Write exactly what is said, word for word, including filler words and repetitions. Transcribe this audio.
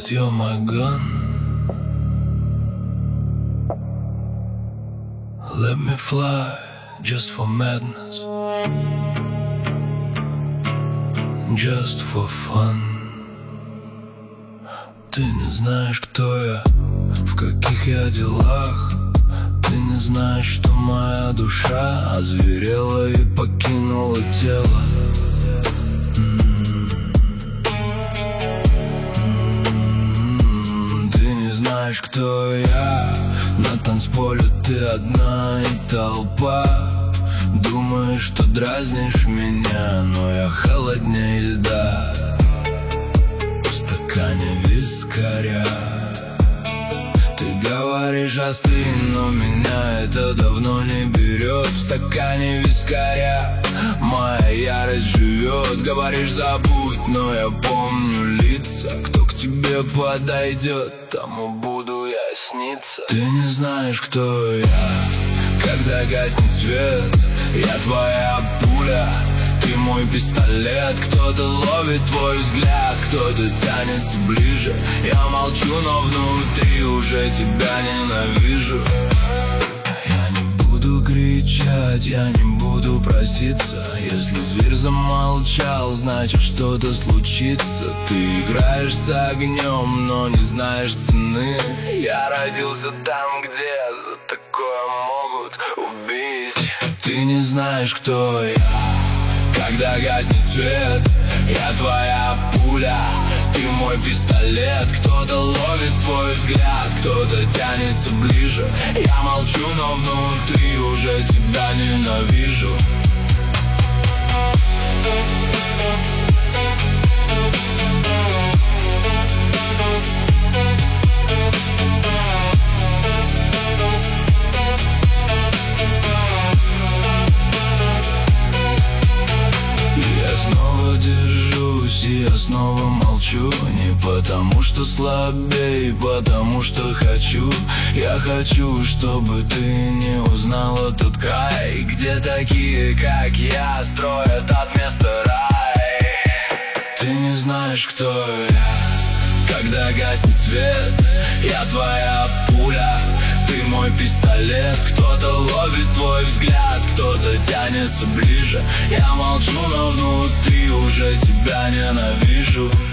but you're my gun. Let me fly just for madness, just for fun. Ты не знаешь, кто я, в каких я делах. Ты не знаешь, что моя душа озверела и покинула тело. Знаешь, кто я? На танцполе ты одна и толпа. Думаешь, что дразнишь меня, но я холоднее льда в стакане вискаря. Ты говоришь остынь, но меня это давно не берет. В стакане вискаря моя ярость живет. Говоришь забудь, но я помню лица. Кто к тебе подойдет, тому буду я сниться. Ты не знаешь, кто я, когда гаснет свет. Я твоя пуля, ты мой пистолет. Кто-то ловит твой взгляд, кто-то тянется ближе. Я молчу, но внутри уже тебя ненавижу. Я не буду кричать, я не буду проситься. Если зверь замолчал, значит что-то случится. Ты играешь с огнем, но не знаешь цены. Я родился там, где за такое могут убить. Ты не знаешь, кто я, когда гаснет свет. Я твоя пуля, ты мой пистолет. Кто-то ловит твой взгляд, кто-то тянется ближе. Я молчу, но внутри уже тебя ненавижу. И я снова молчу, не потому что слабее, потому что хочу. Я хочу, чтобы ты не узнал этот край, где такие, как я, строят от места рай. Ты не знаешь, кто я, когда гаснет свет. Я твоя пуля, ты мой пистолет. Кто-то ловит твой взгляд, кто-то тянется ближе. Я молчу, но внутри уже тебя ненавижу.